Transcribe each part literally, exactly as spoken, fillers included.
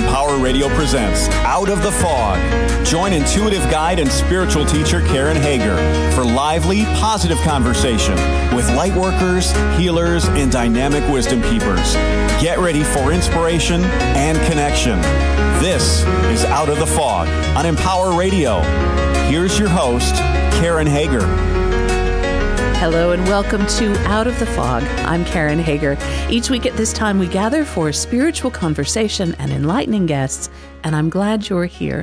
Empower Radio presents Out of the Fog. Join intuitive guide and spiritual teacher Karen Hager for lively, positive conversation with light workers, healers, and dynamic wisdom keepers. Get ready for inspiration and connection. This is Out of the Fog on Empower Radio. Here's your host, Karen Hager. Hello and welcome to Out of the Fog. I'm Karen Hager. Each week at this time we gather for spiritual conversation and enlightening guests, and I'm glad you're here.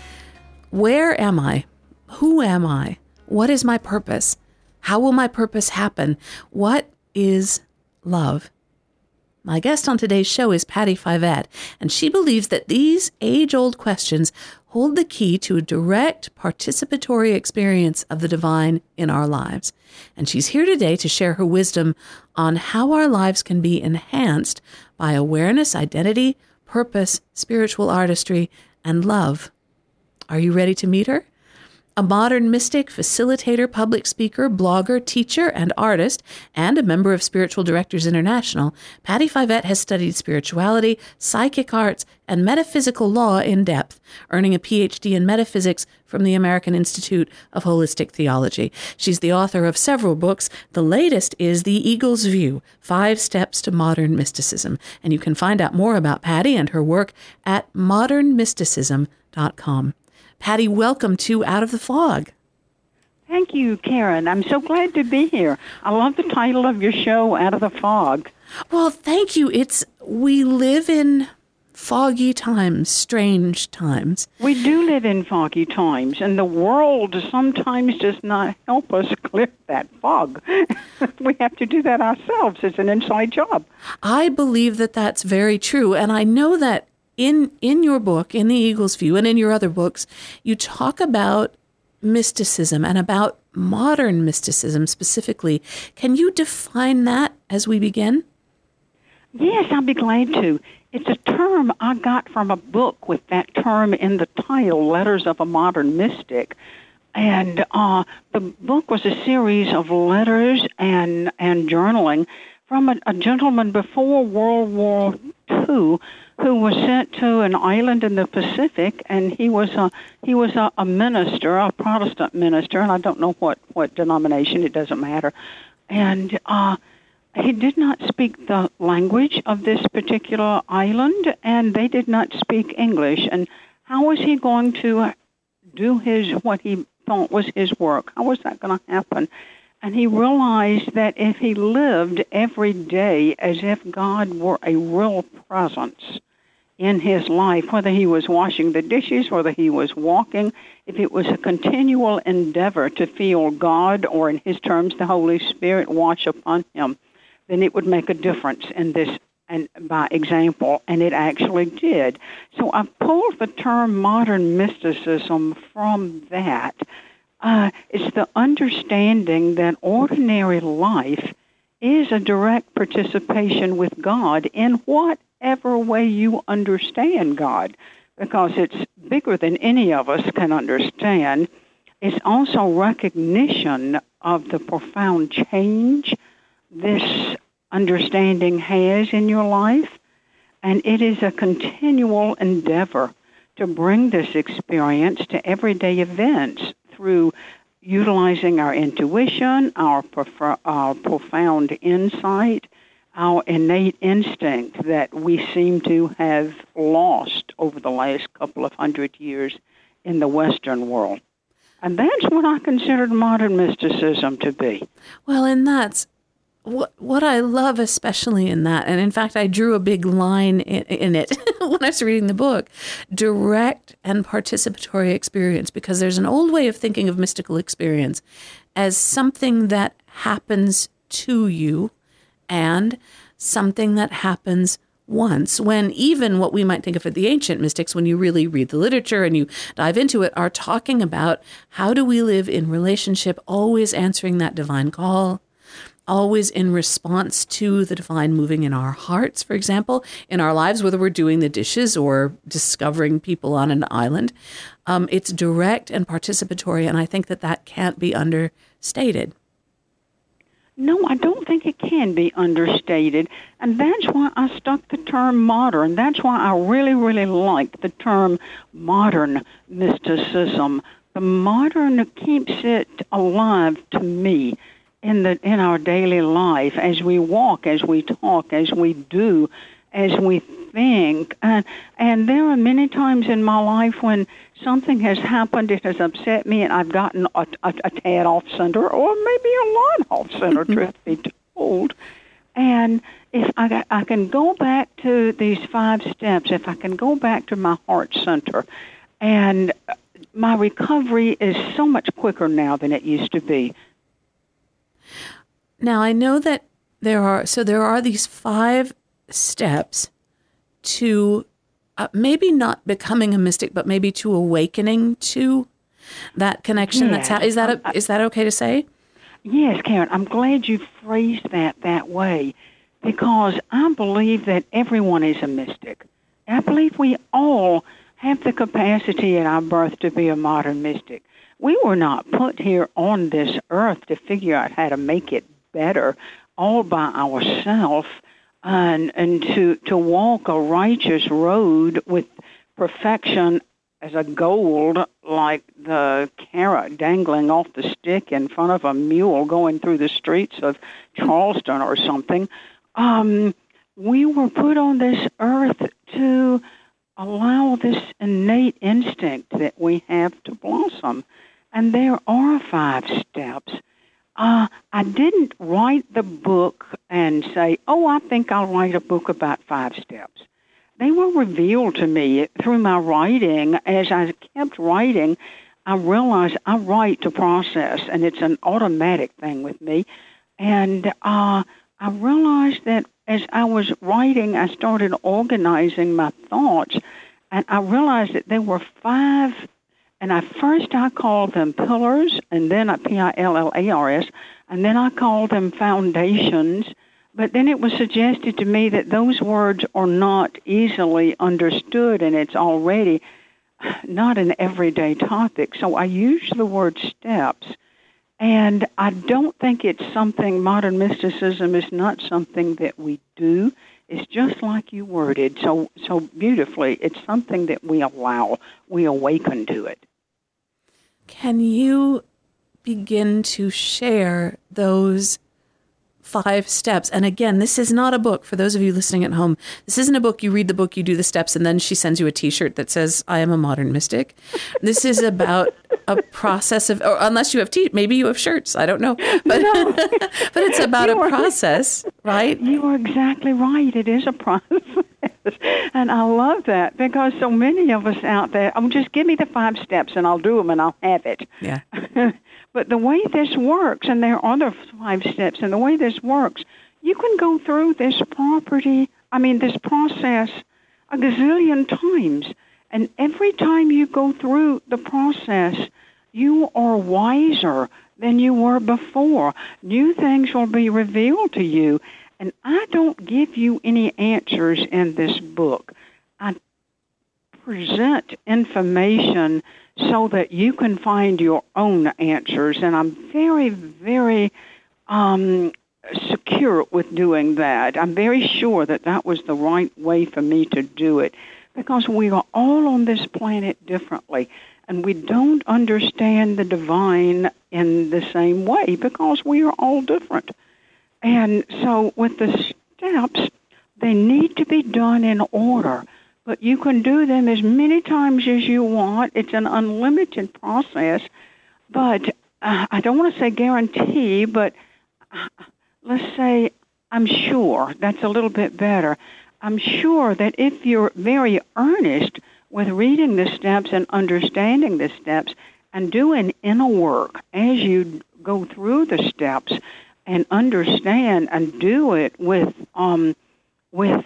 Where am I? Who am I? What is my purpose? How will my purpose happen? What is love? My guest on today's show is Patty Fivette, and she believes that these age-old questions hold the key to a direct participatory experience of the divine in our lives. And she's here today to share her wisdom on how our lives can be enhanced by awareness, identity, purpose, spiritual artistry, and love. Are you ready to meet her? A modern mystic, facilitator, public speaker, blogger, teacher, and artist, and a member of Spiritual Directors International, Patty Fivette has studied spirituality, psychic arts, and metaphysical law in depth, earning a P H D in metaphysics from the American Institute of Holistic Theology. She's the author of several books. The latest is The Eagle's View, Five Steps to Modern Mysticism. And you can find out more about Patty and her work at modern mysticism dot com. Patty, welcome to Out of the Fog. Thank you, Karen. I'm so glad to be here. I love the title of your show, Out of the Fog. Well, thank you. It's we live in foggy times, strange times. We do live in foggy times, and the world sometimes does not help us clear that fog. We have to do that ourselves. It's an inside job. I believe that that's very true, and I know that In in your book, in The Eagle's View, and in your other books, you talk about mysticism and about modern mysticism specifically. Can you define that as we begin? Yes, I'll be glad to. It's a term I got from a book with that term in the title, Letters of a Modern Mystic. And uh, the book was a series of letters and, and journaling from a, a gentleman before World War Two who was sent to an island in the Pacific, and he was a he was a, a minister, a Protestant minister, and I don't know what, what denomination, it doesn't matter. And uh, he did not speak the language of this particular island, and they did not speak English. And how was he going to do his what he thought was his work? How was that going to happen? And he realized that if he lived every day as if God were a real presence in his life, whether he was washing the dishes, whether he was walking, if it was a continual endeavor to feel God, or in his terms, the Holy Spirit, wash upon him, then it would make a difference in this, and by example, and it actually did. So I pulled the term modern mysticism from that. Uh, it's the understanding that ordinary life is a direct participation with God in whatever way you understand God, because it's bigger than any of us can understand. It's also recognition of the profound change this understanding has in your life, and it is a continual endeavor to bring this experience to everyday events through utilizing our intuition, our, prefer, our profound insight, our innate instinct that we seem to have lost over the last couple of hundred years in the Western world. And that's what I considered modern mysticism to be. Well, and that's what what I love especially in that, and in fact, I drew a big line in, in it when I was reading the book, direct and participatory experience, because there's an old way of thinking of mystical experience as something that happens to you and something that happens once, when even what we might think of as the ancient mystics, when you really read the literature and you dive into it, are talking about how do we live in relationship, always answering that divine call, always in response to the divine moving in our hearts, for example, in our lives, whether we're doing the dishes or discovering people on an island. Um, it's direct and participatory, and I think that that can't be understated. No, I don't think it can be understated, and that's why I stuck the term modern. That's why I really, really like the term modern mysticism. The modern keeps it alive to me in the in our daily life as we walk, as we talk, as we do, as we think. And, and there are many times in my life when something has happened, it has upset me, and I've gotten a, a, a tad off center, or maybe a lot off center, truth be told. And if I, I can go back to these five steps, if I can go back to my heart center, and my recovery is so much quicker now than it used to be. Now, I know that there are, so there are these five steps to uh, maybe not becoming a mystic, but maybe to awakening to that connection. Yes. That's how, is that, a, is that okay to say? Yes, Karen, I'm glad you phrased that that way, because I believe that everyone is a mystic. I believe we all have the capacity at our birth to be a modern mystic. We were not put here on this earth to figure out how to make it better all by ourselves, and, and to, to walk a righteous road with perfection as a goal, like the carrot dangling off the stick in front of a mule going through the streets of Charleston or something. Um, we were put on this earth to allow this innate instinct that we have to blossom. And there are five steps. Uh, I didn't write the book and say, oh, I think I'll write a book about five steps. They were revealed to me through my writing. As I kept writing, I realized I write to process, and it's an automatic thing with me. And uh, I realized that as I was writing, I started organizing my thoughts, and I realized that there were five. And I first I called them pillars, and then P I L L A R S, and then I called them foundations. But then it was suggested to me that those words are not easily understood, and it's already not an everyday topic. So I use the word steps, and I don't think it's something, modern mysticism is not something that we do. It's just like you worded so so beautifully. It's something that we allow. We awaken to it. Can you begin to share those five steps? And again, this is not a book for those of you listening at home. This isn't a book. You read the book, you do the steps, and then she sends you a T-shirt that says, I am a modern mystic. This is about a process of, or unless you have t maybe you have shirts, I don't know. But, no. but it's about you a are, process, right? You are exactly right. It is a process. And I love that, because so many of us out there, oh, just give me the five steps and I'll do them and I'll have it. Yeah. But the way this works, and there are other five steps, and the way this works, you can go through this property, I mean, this process a gazillion times. And every time you go through the process, you are wiser than you were before. New things will be revealed to you. And I don't give you any answers in this book. I present information so that you can find your own answers. And I'm very, very um, secure with doing that. I'm very sure that that was the right way for me to do it, because we are all on this planet differently, and we don't understand the divine in the same way because we are all different. And so with the steps, they need to be done in order, but you can do them as many times as you want. It's an unlimited process, but uh, I don't want to say guarantee, but uh, let's say I'm sure. That's a little bit better. I'm sure that if you're very earnest with reading the steps and understanding the steps and doing inner work as you go through the steps and understand and do it with um, with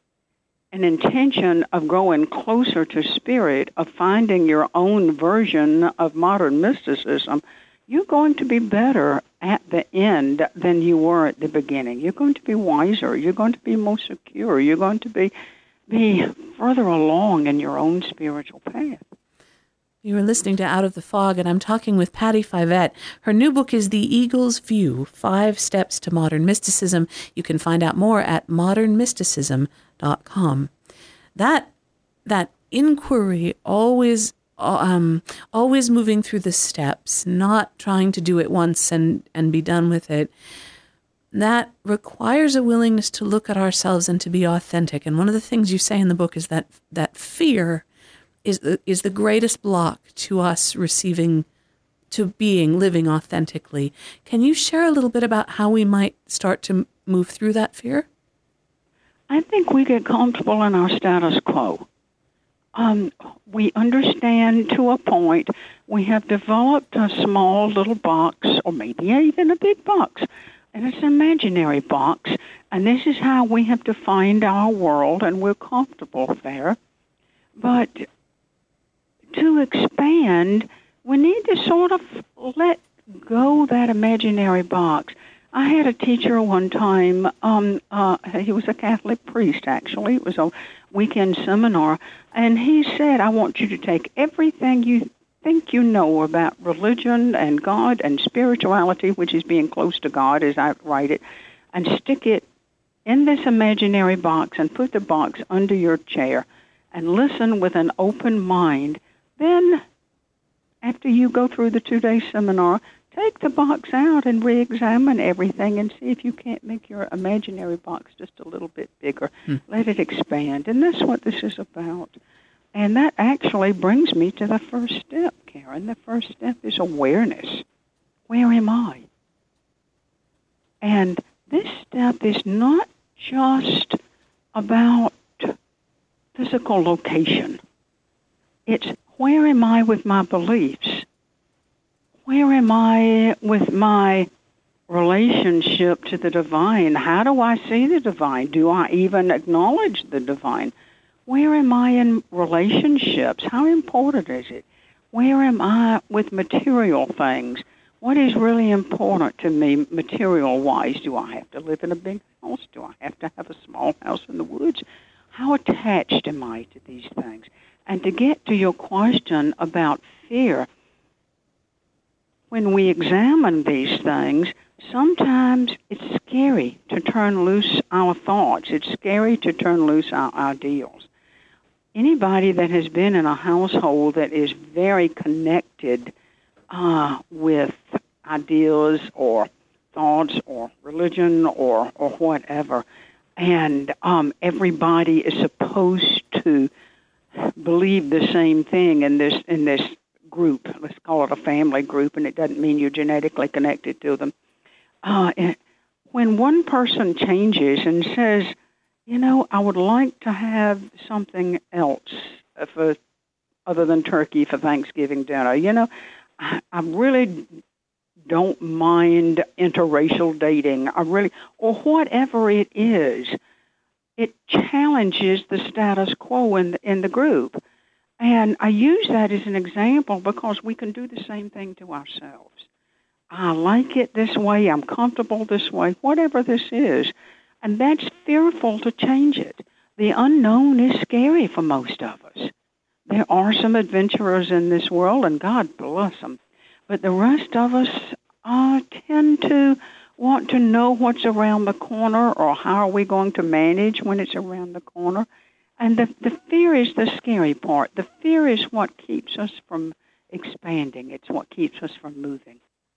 an intention of growing closer to spirit, of finding your own version of modern mysticism, you're going to be better at the end than you were at the beginning. You're going to be wiser. You're going to be more secure. You're going to be be further along in your own spiritual path. You are listening to Out of the Fog, and I'm talking with Patty Fivette. Her new book is The Eagle's View, Five Steps to Modern Mysticism. You can find out more at modern mysticism dot com. That, that inquiry, always um, always moving through the steps, not trying to do it once and, and be done with it, that requires a willingness to look at ourselves and to be authentic. And one of the things you say in the book is that that fear is the, is the greatest block to us receiving, to being, living authentically. Can you share a little bit about how we might start to move through that fear? I think we get comfortable in our status quo. Um, we understand to a point. We have developed a small little box, or maybe even a big box, and it's an imaginary box, and this is how we have defined our world, and we're comfortable there. But to expand, we need to sort of let go that imaginary box. I had a teacher one time, um, uh, he was a Catholic priest, actually. It was a weekend seminar, and he said, I want you to take everything you think you know about religion and God and spirituality, which is being close to God, as I write it, and stick it in this imaginary box and put the box under your chair and listen with an open mind. Then, after you go through the two-day seminar, take the box out and re-examine everything and see if you can't make your imaginary box just a little bit bigger. Hmm. Let it expand. And that's what this is about. And that actually brings me to the first step, Karen. The first step is awareness. Where am I? And this step is not just about physical location. It's where am I with my beliefs? Where am I with my relationship to the divine? How do I see the divine? Do I even acknowledge the divine? Where am I in relationships? How important is it? Where am I with material things? What is really important to me material-wise? Do I have to live in a big house? Do I have to have a small house in the woods? How attached am I to these things? And to get to your question about fear, when we examine these things, sometimes it's scary to turn loose our thoughts. It's scary to turn loose our ideals. Anybody that has been in a household that is very connected uh, with ideas or thoughts or religion or, or whatever, and um, everybody is supposed to believe the same thing in this in this group. Let's call it a family group, and it doesn't mean you're genetically connected to them. Uh, and when one person changes and says, you know, I would like to have something else for other than turkey for Thanksgiving dinner. You know, I, I really don't mind interracial dating. I really, or whatever it is, it challenges the status quo in the, in the group. And I use that as an example because we can do the same thing to ourselves. I like it this way. I'm comfortable this way, whatever this is. And that's fearful to change it. The unknown is scary for most of us. There are some adventurers in this world, and God bless them. But the rest of us uh, tend to want to know what's around the corner, or how are we going to manage when it's around the corner. And the, the fear is the scary part. The fear is what keeps us from expanding. It's what keeps us from moving.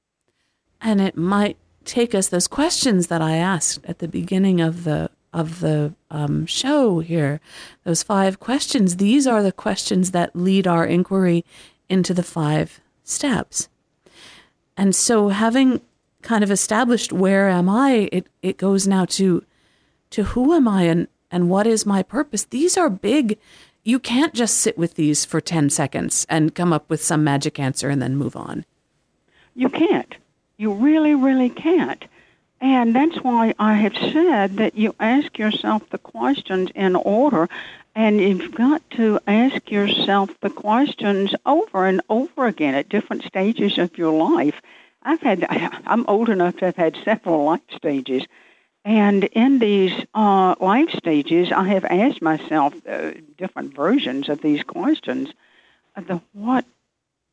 And it might take us, those questions that I asked at the beginning of the of the um, show here, those five questions, these are the questions that lead our inquiry into the five steps. And so having kind of established where am I, it, it goes now to to who am I and, and what is my purpose. These are big. You can't just sit with these for ten seconds and come up with some magic answer and then move on. You can't. You really, really can't. And that's why I have said that you ask yourself the questions in order, and you've got to ask yourself the questions over and over again at different stages of your life. I've had, I'm old enough to have had several life stages, and in these uh, life stages, I have asked myself uh, different versions of these questions. The what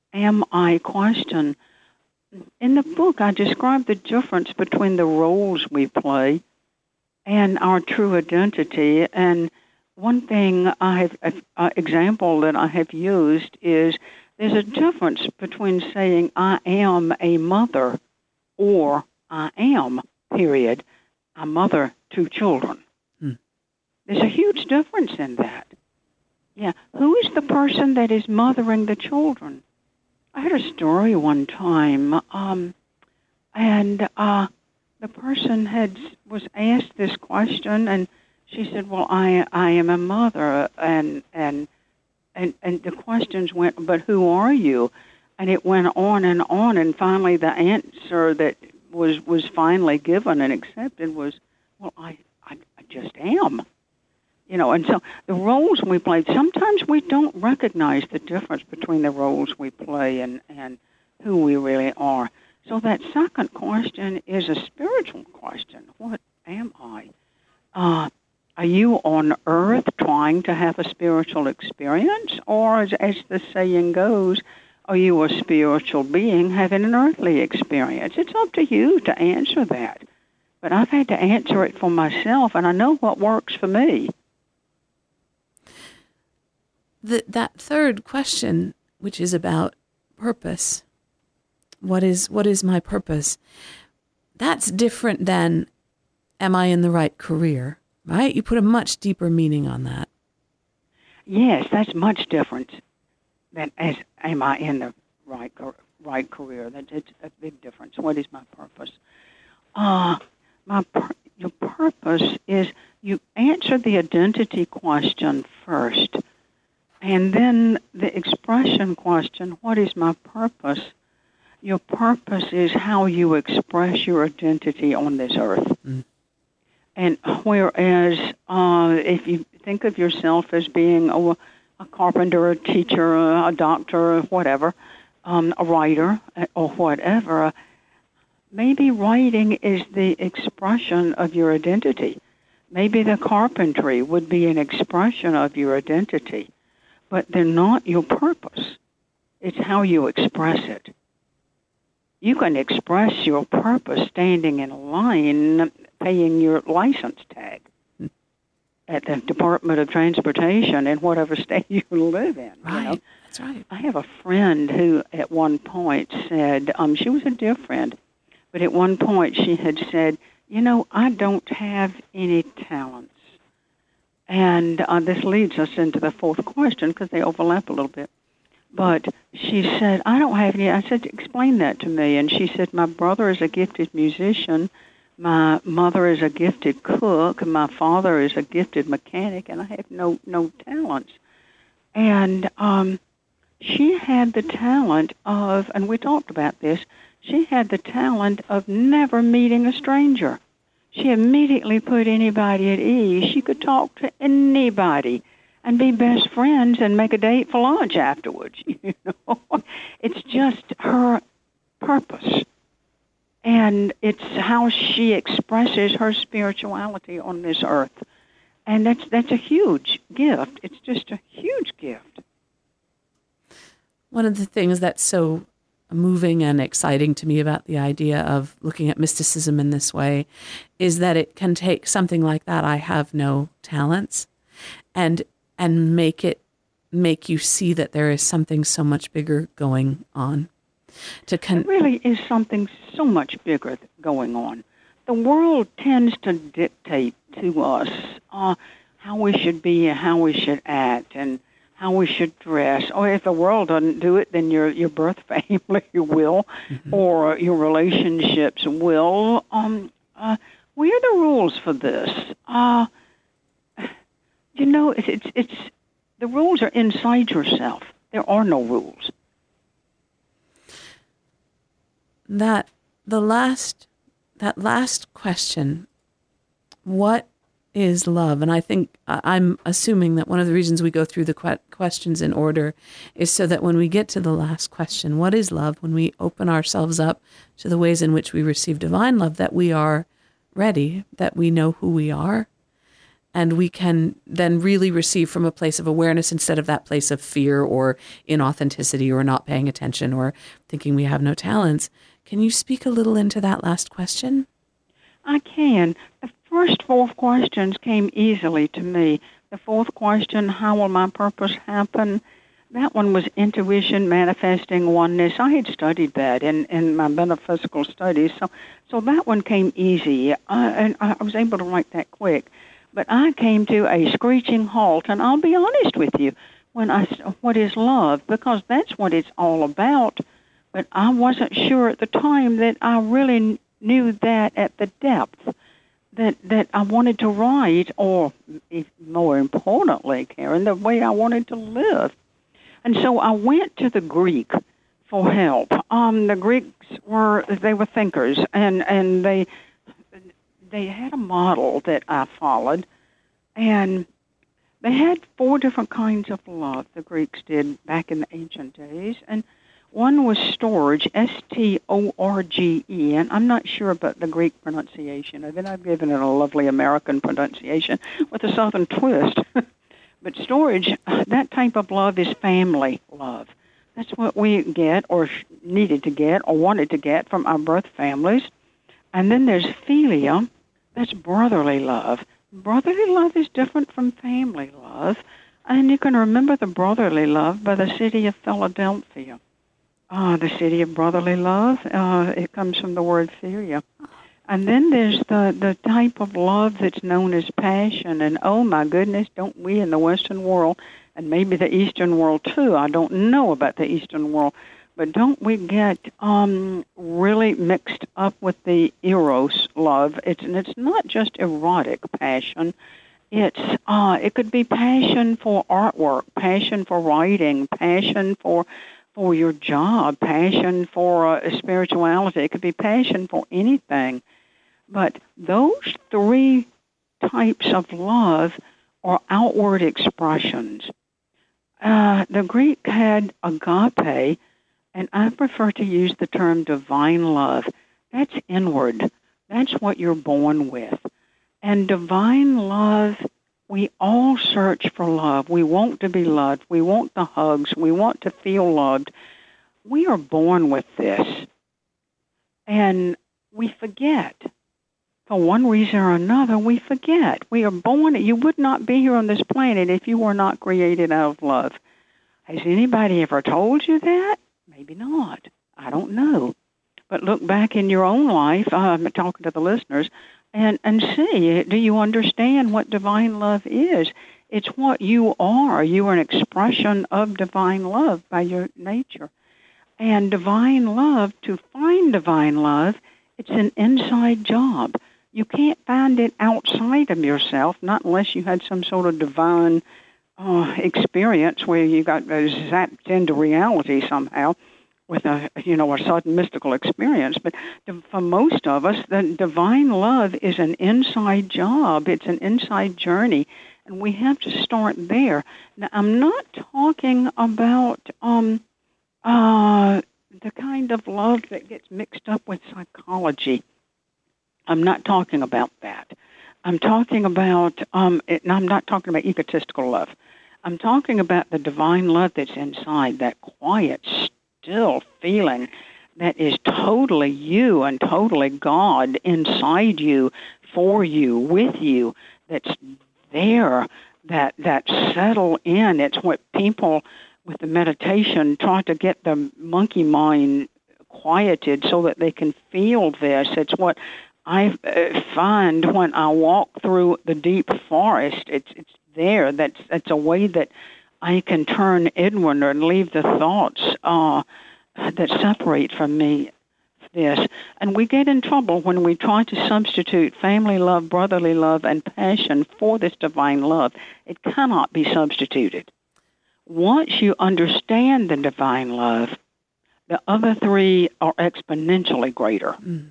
am I question. In the book, I describe the difference between the roles we play and our true identity. And one thing I have, an uh, example that I have used is there's a difference between saying I am a mother or I am, period, a mother to children. Hmm. There's a huge difference in that. Yeah, who is the person that is mothering the children? I heard a story one time, um, and uh, the person had was asked this question, and she said, "Well, I I am a mother," and and and and the questions went, "But who are you?" And it went on and on, and finally the answer that was was finally given and accepted was, "Well, I I, I just am." You know, and so the roles we play, sometimes we don't recognize the difference between the roles we play and, and who we really are. So that second question is a spiritual question. What am I? Uh, are you on earth trying to have a spiritual experience? Or, as, as the saying goes, are you a spiritual being having an earthly experience? It's up to you to answer that. But I've had to answer it for myself, and I know what works for me. The, that third question, which is about purpose, what is what is my purpose? That's different than, am I in the right career, right? You put a much deeper meaning on that. Yes, that's much different than, as am I in the right right career? That it's a big difference. What is my purpose? Uh, my your purpose is, you answer the identity question first. And then the expression question, what is my purpose? Your purpose is how you express your identity on this earth. Mm. And whereas uh, if you think of yourself as being a, a carpenter, a teacher, a doctor, or whatever, um, a writer, or whatever, maybe writing is the expression of your identity. Maybe the carpentry would be an expression of your identity. But they're not your purpose. It's how you express it. You can express your purpose standing in a line paying your license tag at the Department of Transportation in whatever state you live in. Right, you know? That's right. I have a friend who at one point said, um, she was a dear friend, but at one point she had said, you know, I don't have any talents. And uh, this leads us into the fourth question because they overlap a little bit. But she said, I don't have any. I said, explain that to me. And she said, my brother is a gifted musician. My mother is a gifted cook. My father is a gifted mechanic. And I have no, no talents. And um, she had the talent of, and we talked about this, she had the talent of never meeting a stranger. She immediately put anybody at ease. She could talk to anybody and be best friends and make a date for lunch afterwards. You know, it's just her purpose. And it's how she expresses her spirituality on this earth. And that's that's a huge gift. It's just a huge gift. One of the things that's so moving and exciting to me about the idea of looking at mysticism in this way is that it can take something like that, I have no talents, and and make it make you see that there is something so much bigger going on. To con- it really is something so much bigger going on. The world tends to dictate to us uh, how we should be and how we should act and how we should dress. Or if the world doesn't do it, then your your birth family will, mm-hmm. or your relationships will. Um, uh, where are the rules for this? Uh, you know, it's, it's it's the rules are inside yourself. There are no rules. That the last that last question, what is love? And I think I'm assuming that one of the reasons we go through the que- questions in order is so that when we get to the last question, what is love? When we open ourselves up to the ways in which we receive divine love, that we are ready, that we know who we are, And we can then really receive from a place of awareness instead of that place of fear or inauthenticity or not paying attention or thinking we have no talents. Can you speak a little into that last question? I can. The first four questions came easily to me. The fourth question, how will my purpose happen? That one was intuition, manifesting oneness. I had studied that in, in my metaphysical studies, so so that one came easy, uh, and I was able to write that quick. But I came to a screeching halt, and I'll be honest with you, when I what is love, because that's what it's all about. But I wasn't sure at the time that I really knew that at the depth that that I wanted to write, or more importantly, Karen, the way I wanted to live. And so I went to the Greek for help. Um, the Greeks were they were thinkers, and and they. They had a model that I followed, and they had four different kinds of love, the Greeks did back in the ancient days. And one was storge, S T O R G E, and I'm not sure about the Greek pronunciation of it. I've given it a lovely American pronunciation with a southern twist. But storge, that type of love is family love. That's what we get or needed to get or wanted to get from our birth families. And then there's philia. That's brotherly love. Brotherly love is different from family love. And you can remember the brotherly love by the city of Philadelphia. Ah, the city of brotherly love. Uh, it comes from the word philia. And then there's the, the type of love that's known as passion. And oh my goodness, don't we in the Western world, and maybe the Eastern world too, I don't know about the Eastern world, but don't we get um, really mixed up with the eros love? It's and it's not just erotic passion. It's uh, it could be passion for artwork, passion for writing, passion for for your job, passion for uh, spirituality. It could be passion for anything. But those three types of love are outward expressions. Uh, the Greek had agape. And I prefer to use the term divine love. That's inward. That's what you're born with. And divine love, we all search for love. We want to be loved. We want the hugs. We want to feel loved. We are born with this. And we forget. For one reason or another, we forget. We are born. You would not be here on this planet if you were not created out of love. Has anybody ever told you that? Maybe not. I don't know. But look back in your own life, I'm um, talking to the listeners, and, and see, do you understand what divine love is? It's what you are. You are an expression of divine love by your nature. And divine love, to find divine love, it's an inside job. You can't find it outside of yourself, not unless you had some sort of divine uh, experience where you got uh, zapped into reality somehow with a, you know, a sudden mystical experience. But for most of us, the divine love is an inside job. It's an inside journey, and we have to start there. Now, I'm not talking about um, uh, the kind of love that gets mixed up with psychology. I'm not talking about that. I'm talking about, um, it, and I'm not talking about egotistical love. I'm talking about the divine love that's inside, that quiet, still feeling that is totally you and totally God inside you, for you, with you, that's there, that that settle in. It's what people with the meditation try to get the monkey mind quieted so that they can feel this. It's what I find when I walk through the deep forest. It's it's there. That's that's a way that I can turn inward and leave the thoughts uh, that separate from me this. And we get in trouble when we try to substitute family love, brotherly love, and passion for this divine love. It cannot be substituted. Once you understand the divine love, the other three are exponentially greater. Mm.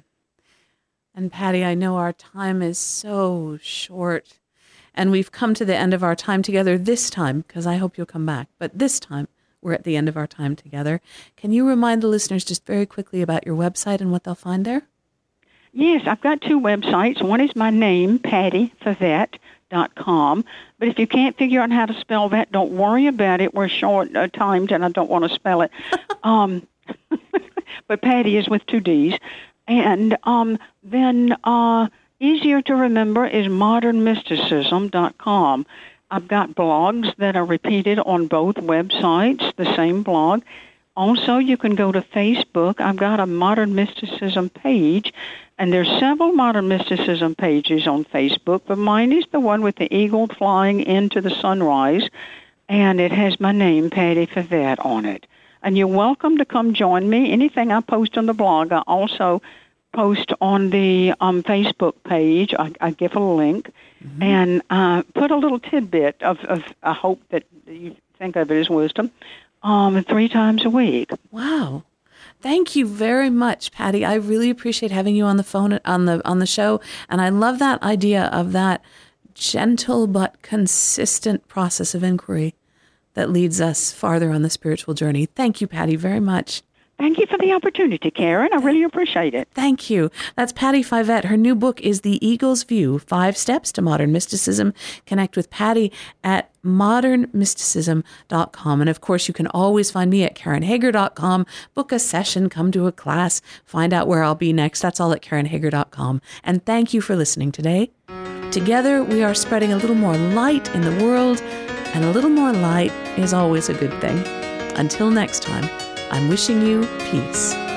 And Patty, I know our time is so short, and we've come to the end of our time together this time, because I hope you'll come back. But this time, we're at the end of our time together. Can you remind the listeners just very quickly about your website and what they'll find there? Yes, I've got two websites. One is my name, Patty Favette, dot com. But if you can't figure out how to spell that, don't worry about it. We're short-timed, and I don't want to spell it. um, but Patty is with two D's. And um, then uh, easier to remember is modern mysticism dot com. I've got blogs that are repeated on both websites, the same blog. Also, you can go to Facebook. I've got a Modern Mysticism page, and there's several Modern Mysticism pages on Facebook, but mine is the one with the eagle flying into the sunrise, and it has my name, Patty Favette, on it. And you're welcome to come join me. Anything I post on the blog, I also post on the um, Facebook page. I, I give a link mm-hmm. and uh, put a little tidbit of, of I hope that you think of it as wisdom, um, three times a week. Wow. Thank you very much, Patty. I really appreciate having you on the phone on the on the show, and I love that idea of that gentle but consistent process of inquiry that leads us farther on the spiritual journey. Thank you, Patty, very much. Thank you for the opportunity, Karen. I really appreciate it. Thank you. That's Patty Favette. Her new book is The Eagle's View, Five Steps to Modern Mysticism. Connect with Patty at modern mysticism dot com. And of course, you can always find me at karen hager dot com. Book a session, come to a class, find out where I'll be next. That's all at karen hager dot com. And thank you for listening today. Together, we are spreading a little more light in the world, and a little more light is always a good thing. Until next time, I'm wishing you peace.